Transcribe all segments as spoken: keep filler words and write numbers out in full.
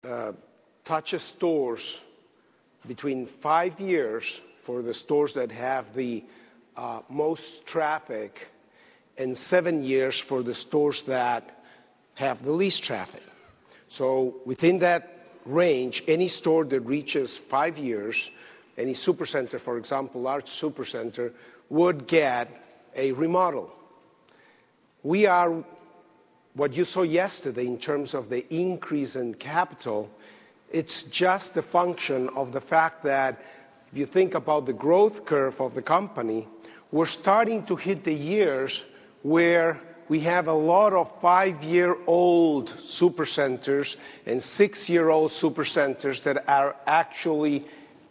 uh, touches stores between five years for the stores that have the uh, most traffic and seven years for the stores that have the least traffic. So within that range, any store that reaches five years, any supercenter, for example, large supercenter, would get a remodel. We are, what you saw yesterday in terms of the increase in capital, it's just a function of the fact that if you think about the growth curve of the company, we're starting to hit the years where we have a lot of five-year-old supercenters and six-year-old supercenters that are actually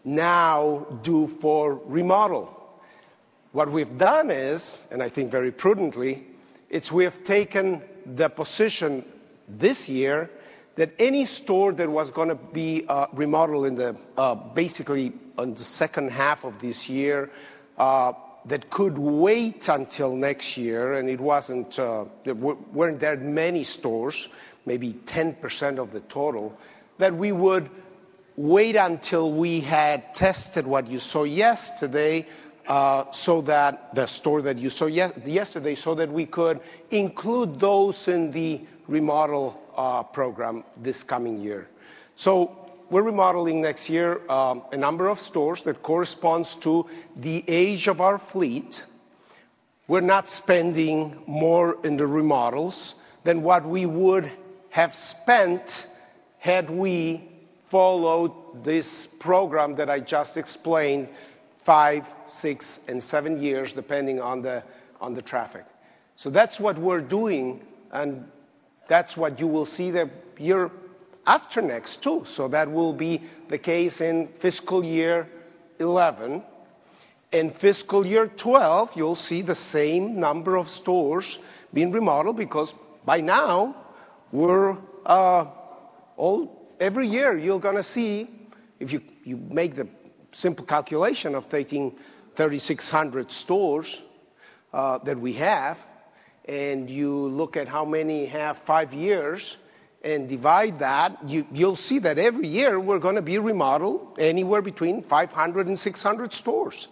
now due for remodel. What we've done is, and I think very prudently, it's we have taken the position this year that any store that was going to be uh, remodeled in the uh, basically on the second half of this year uh, that could wait until next year, and it wasn't, uh, there weren't that many stores, maybe ten percent of the total, that we would wait until we had tested what you saw yesterday, uh, so that the store that you saw ye- yesterday, so that we could include those in the remodel uh, program this coming year. So we're remodeling next year um, a number of stores that corresponds to the age of our fleet. We're not spending more in the remodels than what we would have spent had we followed this program that I just explained, five, six, and seven years, depending on the, on the traffic. So that's what we're doing, and that's what you will see the year after next too. So that will be the case in fiscal year eleven. In fiscal year twelve, you'll see the same number of stores being remodeled, because by now we're uh, all every year you're going to see, if you, you make the simple calculation of taking thirty-six hundred stores uh, that we have, and you look at how many have five years and divide that, you, you'll see that every year we're going to be remodeled anywhere between five hundred and six hundred stores.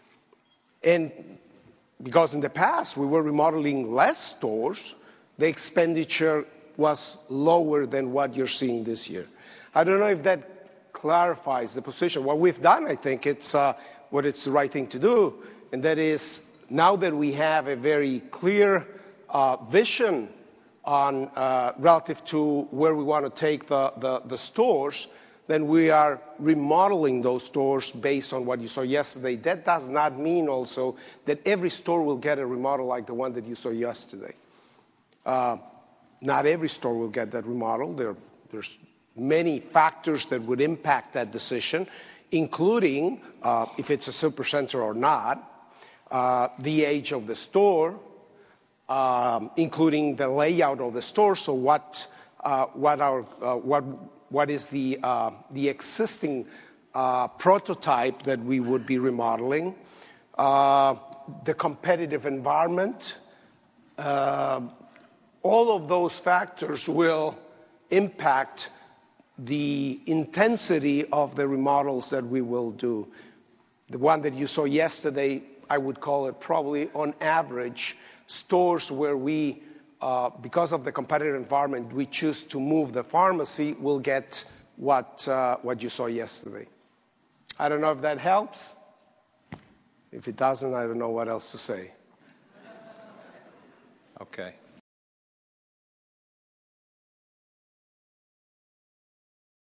And because in the past we were remodeling less stores, the expenditure was lower than what you're seeing this year. I don't know if that clarifies the position. What we've done, I think, it's uh, what it's the right thing to do, and that is, now that we have a very clear uh, vision on uh, relative to where we want to take the, the, the stores, then we are remodeling those stores based on what you saw yesterday. That does not mean also that every store will get a remodel like the one that you saw yesterday. Uh, not every store will get that remodel. There, there's many factors that would impact that decision, including uh, if it's a supercenter or not, uh, the age of the store, Um, including the layout of the store. So what, uh, what, our, uh, what, what is the, uh, the existing uh, prototype that we would be remodeling, uh, the competitive environment. Uh, all of those factors will impact the intensity of the remodels that we will do. The one that you saw yesterday, I would call it probably on average stores where we, uh, because of the competitive environment, we choose to move the pharmacy, will get what, uh, what you saw yesterday. I don't know if that helps. If it doesn't, I don't know what else to say. Okay.